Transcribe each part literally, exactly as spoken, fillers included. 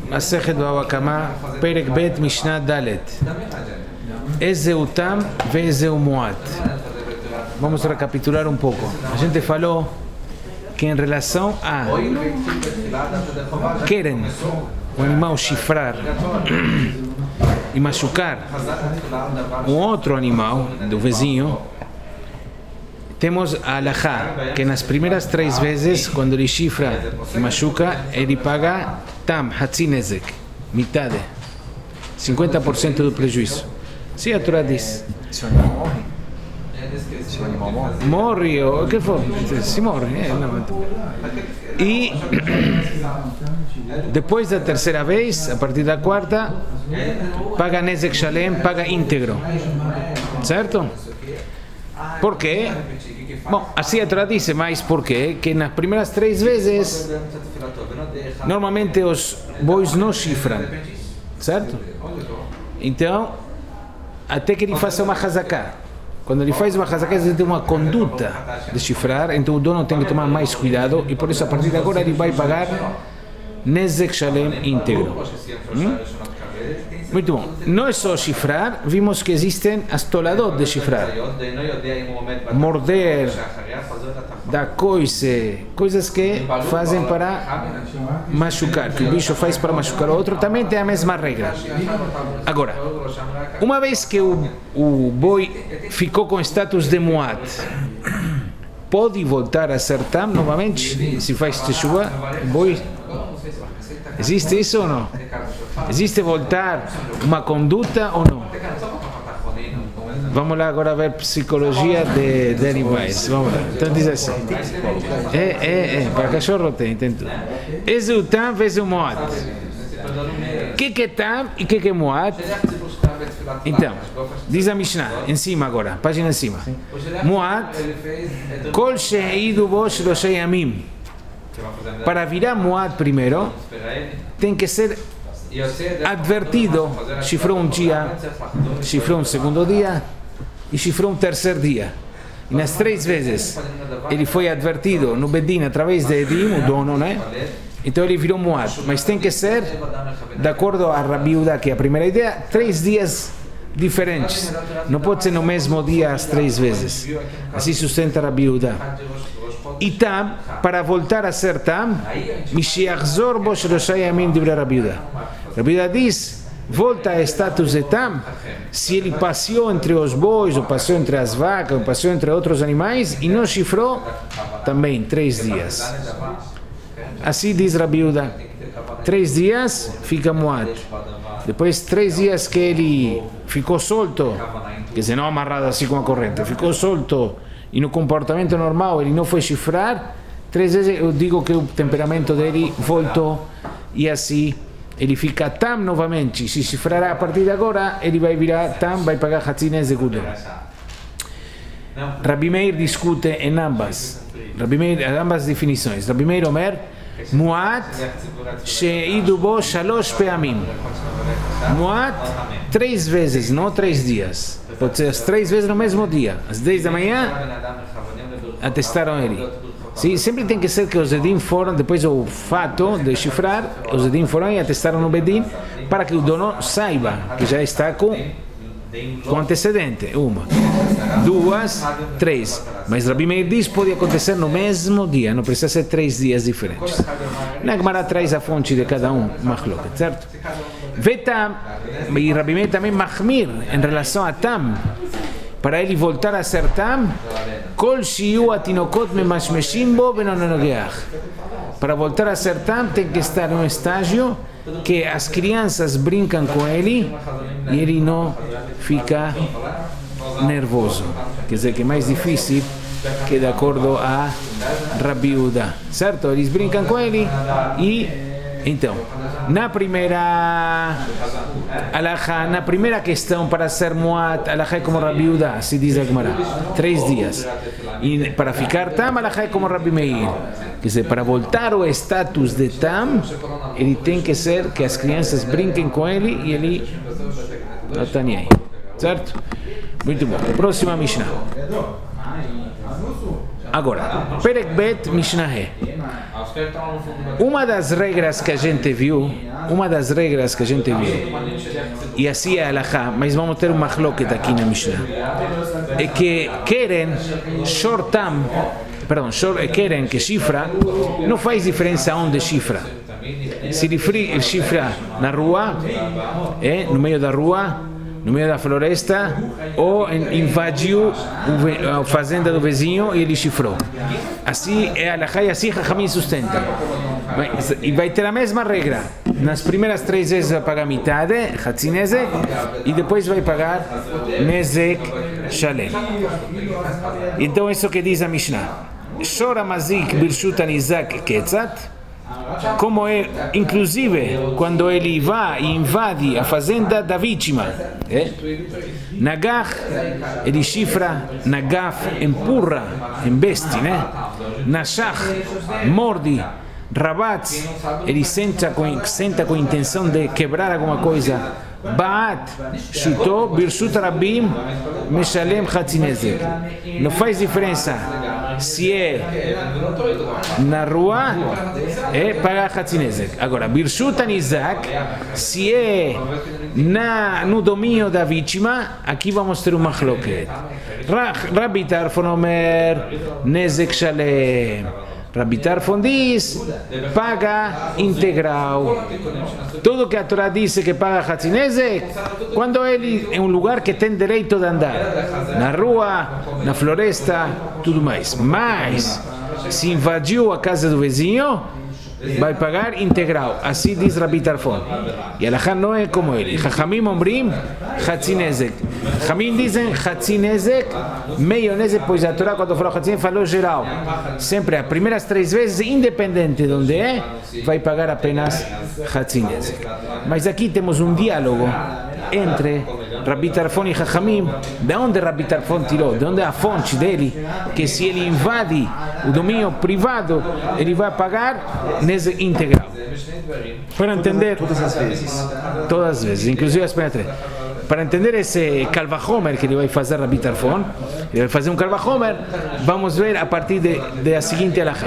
Masechet Bava Kama, Perek Bet, Mishnah Dalet. Ezeu Tam, Vezeu Moat. Vamos a recapitular um pouco. A gente falou que em relação a querem o animal chifrar e machucar um outro animal do vizinho, temos a alahá, que nas primeiras três vezes, quando ele chifra e machuca, ele paga tam, hatzinezek, metade, cinquenta por cento do prejuízo. Sim, a Torá diz. Se o animal morre? Se o animal morre? Morre, ou o que for, se morre. É, não. E depois da terceira vez, a partir da quarta, paga nezek shalem, paga íntegro. Certo? Por quê? Bom, assim a Torá diz, mas por quê? Que nas primeiras três vezes, normalmente os bois não chifram. Certo? Então, até que ele faça uma hazaká. Quando ele faz uma hazaká, ele tem uma conduta de chifrar, então o dono tem que tomar mais cuidado, e por isso a partir de agora ele vai pagar nezek shalem íntegro. Hum? Muito bom. Não é só chifrar, vimos que existem as toladot de chifrar. Morder, dar coice, coisas que fazem para machucar, que o bicho faz para machucar o outro, também tem a mesma regra. Agora, uma vez que o, o boi ficou com status de muat, pode voltar a ser tam novamente? Se faz teshuva, o boi... Existe isso ou não? Existe voltar uma conduta ou não? Vamos lá agora ver psicologia de, de animais. Vamos lá. Então diz assim. É, é, é. Para cachorro tem, tem tudo. Esse é o tam, esse é o moat. O que que é tam e o que que é moat? Então, diz a Mishnah, em cima agora, página em cima. Moat, kol she'idu bo shloshei yamim. Para virar moat primeiro, tem que ser advertido. Chifrou um dia, chifrou um segundo dia e chifrou um terceiro dia. E nas três vezes ele foi advertido no Bedin através de Edim, o dono, né? Então ele virou moat. Mas tem que ser, de acordo a Rabi Yehuda, que é a primeira ideia, três dias diferentes. Não pode ser no mesmo dia as três vezes. Assim sustenta Rabi Yehuda. E tam, para voltar a ser tam, Mishiachzor bo shloshei yamim divrei Rabi Yehuda. Rabi Yehuda diz, volta a status de tam, se ele passeou entre os bois, ou passeou entre as vacas, ou passeou entre outros animais, e não chifrou, também, três dias. Assim diz Rabi Yehuda. Três dias, fica moat. Depois, três dias que ele ficou solto, quer dizer, não amarrado assim com a corrente, ficou solto, e no comportamento normal ele não foi chifrar, três vezes eu digo que o temperamento dele voltou, e assim ele fica tam novamente. Se chifrará a partir de agora, ele vai virar tam, vai pagar hatzinez de gudel. Rabi Meir discute em ambas, Rabi Meir, em ambas definições. Rabi Meir Omer, muat she'idu bo shalosh peamim. Muat, três vezes, não três dias. Pode ser as três vezes no mesmo dia. Às dez da manhã, atestaram ele. Sim, sempre tem que ser que os Edim foram, depois do fato de chifrar, os Edim foram e atestaram no Bedin, para que o dono saiba que já está com, com antecedente. Uma, duas, três. Mas Rabi Meir diz que pode acontecer no mesmo dia, não precisa ser três dias diferentes. Na Gemara traz a fonte de cada um, machloket, certo? Vetam, e Rabi Meir também mahmir em relação a tam, para ele voltar a ser tam, kol shiu atinokot memashmeshim bo benonogeach. Para voltar a ser tam, tem que estar em um estágio que as crianças brincam com ele e ele não fica nervoso. Quer dizer que é mais difícil que de acordo a Rabi Yehuda, certo? Eles brincam com ele e então, na primeira alahá, na primeira questão para ser muat, alahá é como Rabi Yehuda, se diz a Gemara, três dias. E para ficar tam, alahá é como Rabi Meir. Quer dizer, para voltar ao status de tam, ele tem que ser que as crianças brinquem com ele e ele não está nem aí. Certo? Muito bom. Próxima Mishnah. Agora, Perek Bet Mishnah He. uma das regras que a gente viu, uma das regras que a gente viu, e assim é a Halachá, mas vamos ter uma machloket aqui na Mishnah, é que querem shortam, perdão, querem que chifra, não faz diferença onde chifra. Se ele chifra na rua, é, no meio da rua, no meio da floresta, ou invadiu a fazenda do vizinho e ele chifrou. Assim é a Halachá e assim Chachamim sustenta. E vai ter a mesma regra. Nas primeiras três vezes vai pagar metade, Hatzi Nezek, e depois vai pagar Nezek Shalem. Então isso que diz a Mishnah. Shora Mazik Birshut Anizak Ketzat. Como é, inclusive, quando ele vai e invade a fazenda da vítima, é? Nagach, ele chifra, Nagaf, empurra, embeste, né? Nashach, morde, Rabatz, ele senta com, senta com a intenção de quebrar alguma coisa. Baat, chutou, Birshut Rabim, Meshalem Hatzi Nezek. Não faz diferença se é na rua, é pagar Hatzi Nezek. Agora, Birshut Anizak, se é na, no domínio da vítima, aqui vamos ter uma machloket. Rabbi Tarfon Omer, Nezek Shalem. Rabbi Tarfon diz, paga integral. Tudo que a Torá diz que paga Hatzi Nezek, quando ele é um lugar que tem direito de andar, na rua, na floresta, tudo mais. Mas, se invadiu a casa do vizinho, vai pagar integral. Assim diz Rabbi Tarfon. E a Halachá não é como ele. Chachamim ombrim, Hatzi Nezek. Chachamim dizem Hatzi Nezek, meio Nezek, pois a Torá, quando falou Hatzi Nezek, falou geral. Sempre, as primeiras três vezes, independente de onde é, vai pagar apenas Hatzi Nezek. Mas aqui temos um diálogo entre Rabbi Tarfon e Chachamim. De onde Rabbi Tarfon tirou? De onde é a fonte dele? Que se ele invade o domínio privado, ele vai pagar Nezek integral. Para entender todas as vezes. Todas as vezes, inclusive as primeiras três. Para entender esse Kalvachomer que ele vai fazer Rabbi Tarfon, ele vai fazer um Kalvachomer, vamos ver a partir de, de a seguinte Halachá.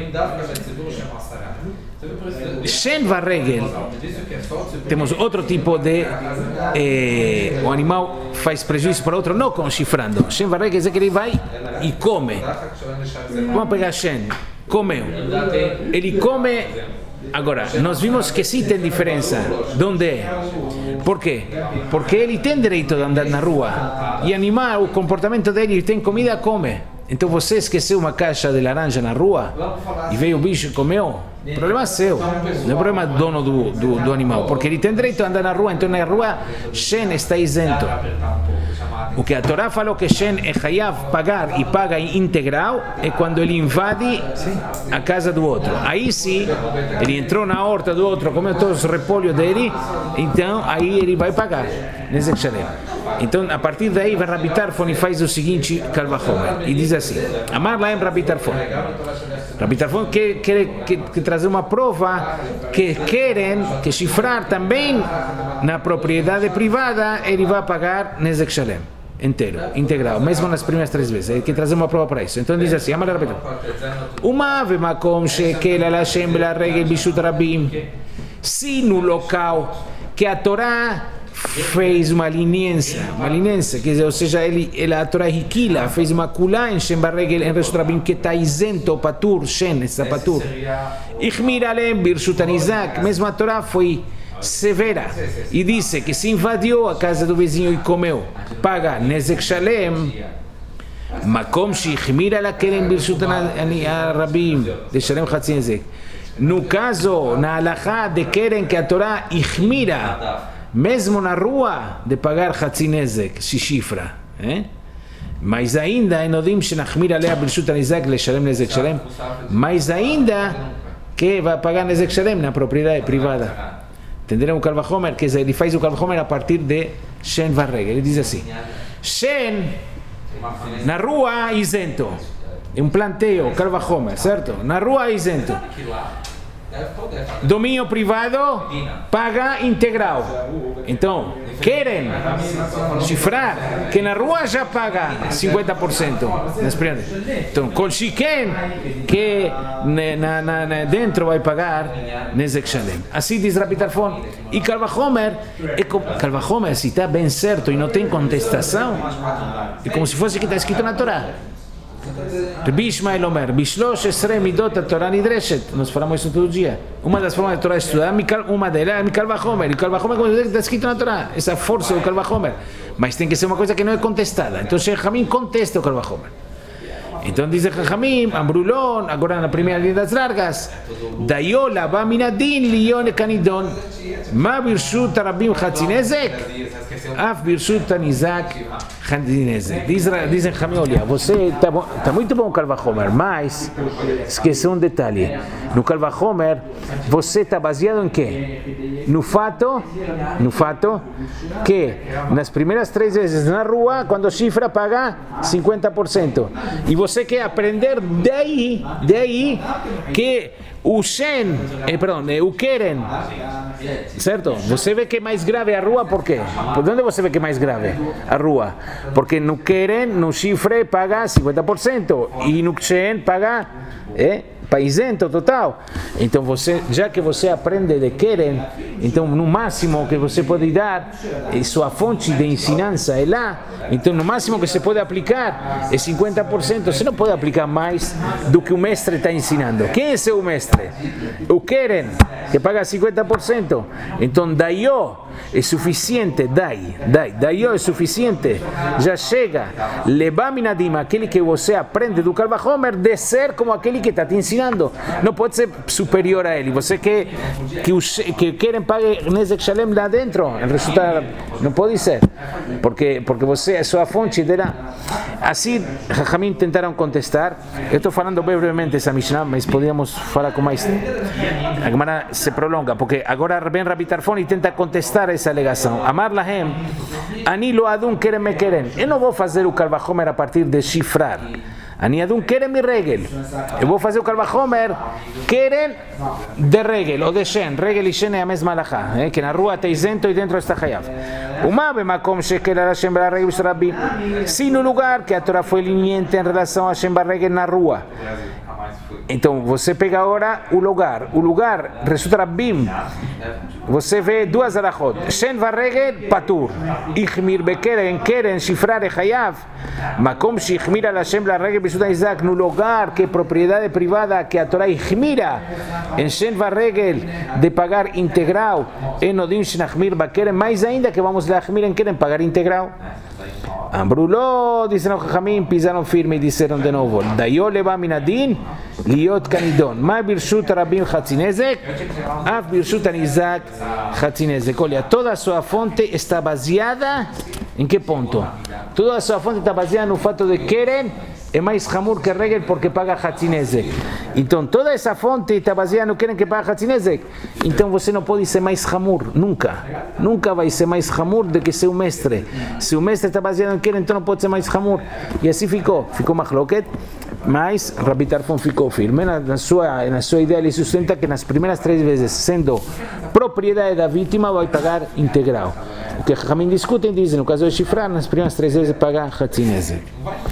Shen Varregel, temos outro tipo de eh, o animal faz prejuízo para outro, não com chifrando. Shen Varregel é que ele vai e come. Vamos pegar Shen, comeu. Ele come. Agora, nós vimos que sim tem diferença. De onde é? Por quê? Porque ele tem direito de andar na rua. E animar, o comportamento dele, ele tem comida, come. Então você esqueceu uma caixa de laranja na rua e veio o bicho e comeu, o problema é seu, não é problema do dono do, do, do animal, porque ele tem direito a andar na rua, então na rua Shen está isento. O que a Torá falou que Shen é Hayav pagar e paga em integral é quando ele invade a casa do outro. Aí sim, ele entrou na horta do outro, comeu todos os repolhos dele, então aí ele vai pagar. Então a partir daí vai Rabbi Tarfon e faz o seguinte Kalvachomer, e diz assim: Amar Laem Rabbi Tarfon. Rabbi Tarfon quer, quer, quer, quer trazer uma prova que querem que chifrar também na propriedade privada, ele vai pagar Nezek Shalem inteiro, integral, mesmo nas primeiras três vezes. Ele quer trazer uma prova para isso. Então diz assim: Amar Rabbi Tarfon. Uma ave makom shekel ala Hashem bela regel bishut rabim. Se no local que a Torá fez uma leniência, uma leniência, quer dizer, ou seja, ele, ele a Torá Hikila fez uma kulá em Shem Barregel, em Reshut Rabim, que está isento, patur, Shen, está patur. Ichmir alem, Birshut Anizak, mesmo a Torá foi severa e disse que se invadiu a casa do vizinho e comeu, paga Nezek Shalem, Makom Shichmir alakelem Birshut Rabim, de Shalem Hatzi Nezek. No caso, na halachá de querem que a Torá Ichmira, mesmo na rua, de pagar Hatzi Nezek, se chifra. Eh? Mas ainda, em Odim Shenachmir alea Birshut Anizak leshalem Nezek Shalem, mas ainda que vai pagar Nezek Shalem na propriedade privada. Entenderam o Kalvachomer? Que ele faz o Kalvachomer a partir de Shen Varregel. Ele diz assim: Shen, na rua, isento. É um planteio, Kalvachomer, certo? Na rua, isento. Domínio privado paga integral. Então, querem cifrar que na rua já paga cinquenta por cento. Então, com chiquen que na, na, na, dentro vai pagar Nezek Shalem. Assim diz Rabbi Tarfon. E Kal Vachomer, é Kal Vachomer, se está bem certo e não tem contestação, é como se fosse que está escrito na Torá. Rabbi Ishmael Omer, Bishlosh Esrei Midot HaTorah Nidreshet. Nós falamos isso todo dia. Uma das formas da Torá estudar, uma delas é Mikal Vachomer. E Kal Vachomer, como está escrito na Torá, essa força do Kal Vachomer. Mas tem que ser uma coisa que não é contestada. Então, Shechamim contesta o Kal Vachomer. Então diz Chachamim, Ambrulon, agora na primeira linha das largas, Dayola, Baminadin, Lione Canidon, Ma Birshut Rabim Hatzinezek, Af Birshut Tanizak Hatzinezek. Dizem Chachamim, olha, você está tá muito bom, Kal Vachomer, mas esqueceu um detalhe. No Kal Vachomer, você está baseado em quê? No fato, no fato que nas primeiras três vezes na rua, quando chifra, paga cinquenta por cento. E você quer aprender daí, daí que o Shen, eh, perdão, eh, o Keren, certo? Você vê que é mais grave a rua, por quê? Por onde você vê que é mais grave a rua? Porque no Keren, no chifre, paga cinquenta por cento e no Shen paga eh, paisento total. Então você, já que você aprende de Keren, então no máximo que você pode dar, e sua fonte de ensinança é lá, então no máximo que você pode aplicar é cinquenta por cento. Você não pode aplicar mais do que o mestre está ensinando. Quem é seu mestre? O Keren, que paga cinquenta por cento. Então Dayo é suficiente, Dai, Dai, Dayo é suficiente. Já chega, Lebaminadim, aquele que você aprende do Kal Vachomer, de ser como aquele que está te ensinando. Não pode ser superior a ele. Você quer que o que querem pague Nezek Shalem lá dentro, resulta, não pode ser, porque porque você é sua fonte dela. Assim, Chachamim tentaram contestar. Eu estou falando brevemente essa Mishnah, mas podíamos falar com mais. A Gemara se prolonga, porque agora vem Rabbi Tarfon e tenta contestar essa alegação. Amar lahem, ani lo adun keren me keren. Eu não vou fazer o Kal Vachomer a partir de chifrar. Ani adun keren mi regel. Eu vou fazer o Kal Vachomer keren de regel ou de shen. Regel e shen é a mesma alahá, eh? Que na rua está isento e dentro está hayav. Uma bemakom shekel a Hashem bar regel rabbi. Se no lugar que a Torá foi leniente em relação a Hashem bar regel na rua. Então você pega agora o lugar, o lugar resulta Rabbim. Você vê duas alachot. Shen varregel patur. Ichmir bekeren keren shifrar e hayav. Makom shichmira la Hashem la regel bisuda Isaac no lugar que é propriedade privada que a Torá ichmira em Shen varregel de pagar integral. Enodim shenachmir bakeren mais ainda que vamos lá achmir em keren pagar integral. Ambruló, disseram Chachamim, pisaram firme e disseram de novo, Dayo leva minadin, liot canidon, ma birshut rabim hatzinezek, af birshut anizak hatzinezek. Olha, toda a sua fonte está baseada em que ponto? Toda a sua fonte está baseada no fato de Keren é mais hamur que regel porque paga hatzinezek. Então toda essa fonte está baseada no Keren que paga hatzinezek. Então você não pode ser mais hamur, nunca. Nunca vai ser mais hamur do que seu mestre. Se o mestre está baseado no Keren, então não pode ser mais hamur. E assim ficou. Ficou machloket. Mas Rabbi Tarfon ficou firme na, na, sua, na sua ideia. Ele sustenta que nas primeiras três vezes, sendo propriedade da vítima, vai pagar integral. O que Chachamim discutem, dizem, no caso de chifrar, nas primeiras três vezes paga hatzinezek.